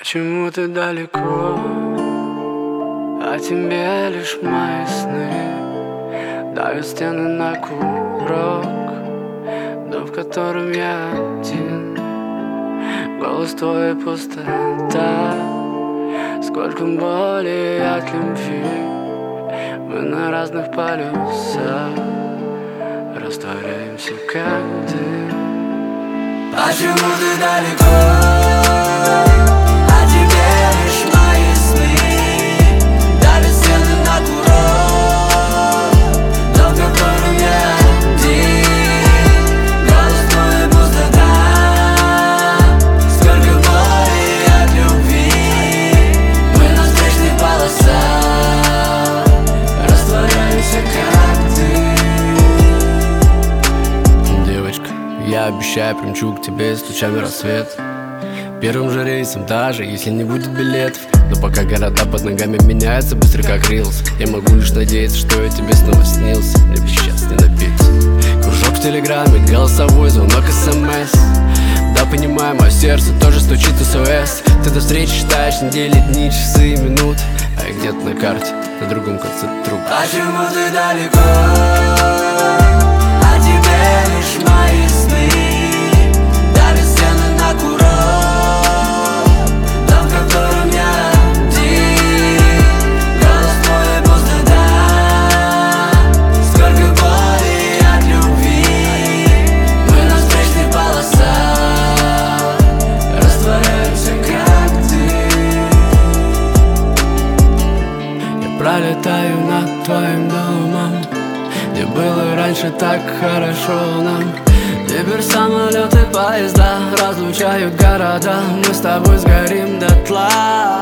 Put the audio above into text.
Почему ты далеко, а тебе лишь мои сны давят стены на курок, дом, в котором я один. Голос твой пустота, сколько боли от любви. Мы на разных полюсах растворяемся, как дым. Почему ты далеко? Я обещаю, примчу к тебе с лучами рассвет, первым же рейсом, даже если не будет билетов. Но пока города под ногами меняются быстро как рилс, я могу лишь надеяться, что я тебе снова снился. Мне бы сейчас не напиться. Кружок в телеграме, голосовой звонок, смс. Да, понимаю, мое сердце тоже стучит СОС. Ты до встречи считаешь недели, дни, часы и минут, а я где-то на карте, на другом конце труб. Почему ты далеко? А тебе лишь мои сны давят стены на курок, дом, в котором я один. Голос твой пустота, сколько боли от любви. Мы на встречных полосах растворяемся, как дым. Я пролетаю над твоим домом, где было раньше так хорошо нам. Теперь самолеты, поезда разлучают города. Мы с тобой сгорим дотла.